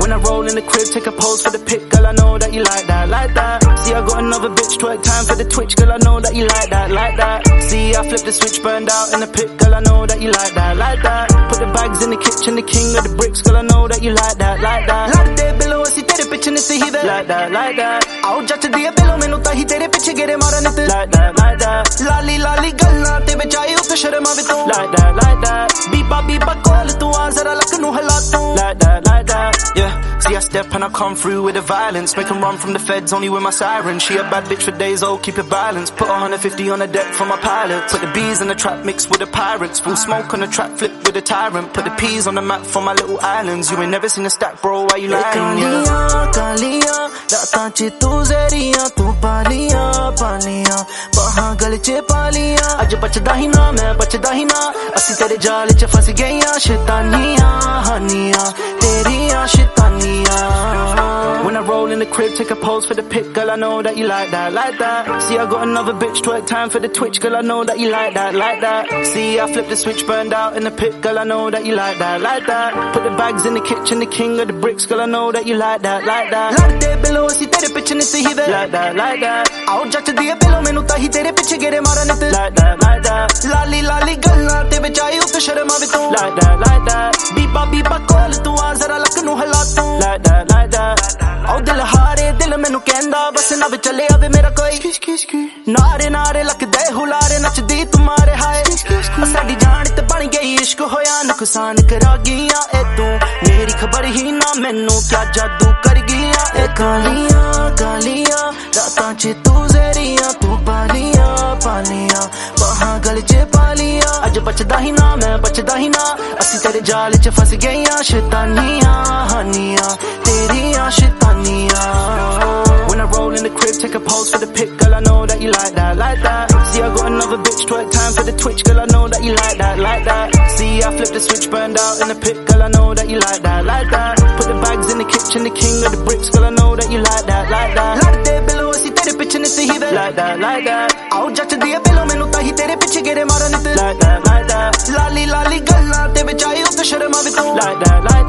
When I roll in the crib, take a pose for the pic, girl, I know that you like that, like that. See, I got another bitch, twerk time for the twitch, girl, I know that you like that, like that. See, I flip the switch, burned out in the pit, girl, I know that you like that, like that. Put the bags in the kitchen, the king of the bricks, girl, I know that you like that, like that. Ladde below, I see tere piche nit hi ve, like that, like that. Aao jach diye below menu tahi tere piche gere mara nit, like that, like that. Lali lali galna te bechaye utte sharma vi tu, like that, like that. Beepa beepa call tu aa zara lak nu hala tu, like that, like that. Yeah, see I step and I come through with the violence, make 'em run from the feds only with my siren. She a bad bitch for days, oh keep it balanced. Put 150 on the deck for my pilot. Put the bees in the trap mixed with the pirates. Full smoke on the track, flip with the tyrant. Put the peas on the map for my little islands. You ain't never seen a stack, bro, why you lying? Kaliyan, kaliyan, raatan ch tu zariyan, tu paliyan, paliyan, bahan gale ch paliyan. Aj bachda hi na, main bachda hi na. Assi tere jaal ch fas gayiyan, shaitaniyan, haniyan, teriyan shaitaniyan. When I roll in the crib, take a pose for the pic, girl, I know that you like that, like that. See, I got another bitch, twerk time for the twitch, girl, I know that you like that, like that. See, I flip the switch, burned out in the pit, girl, I know that you like that, like that. Put the bags in the kitchen, the king of the bricks, girl, I know that you like that, like that. Ladde below, see tere piche nit hi ve, like that, like that. Aao jach diye below menu tahi tere piche gere mara nit, like that, like that. Lali lali galna te bechaye utte sharma vi tu, like that, like that. Beepa beepa call tu aa zara lak nu hala tu, like that, like that. Aao dil haare dil menu kehda bas na vi chale ave mera koi naare naare lakde hulare nachdi tumhare haay saadi jaan te ban gayi ishq hoya nuksan kara giya e tu meri khabar hi na mainu kya jadoo kar giya e kaliyan kaliyan raatan ch tu zariyan tu paliyan paliyan bahan gale ch paliyan aj bachda hi na main bachda hi na assi tere jaal ch fas gayiyan shaitaniyan haniyan teriyan shaitaniyan. When I roll in the crib, take a pose for the pic, girl, I know that you like that, like that. See, I got another bitch, twerk time for the twitch, girl, I know that you like that, like that. See, I flip the switch, burned out in the pit, girl, I know that you like that, like that. Put the bags in the kitchen, the king of the bricks, girl, I know that you like that, like that. Ladde below, I see tere piche nit hi ve, like that, like that. Aao jach diye below menu tahi tere piche gere mara nit, like that, like that. Lali lali galna te bechaye utte sharma vi tu, like that, like that.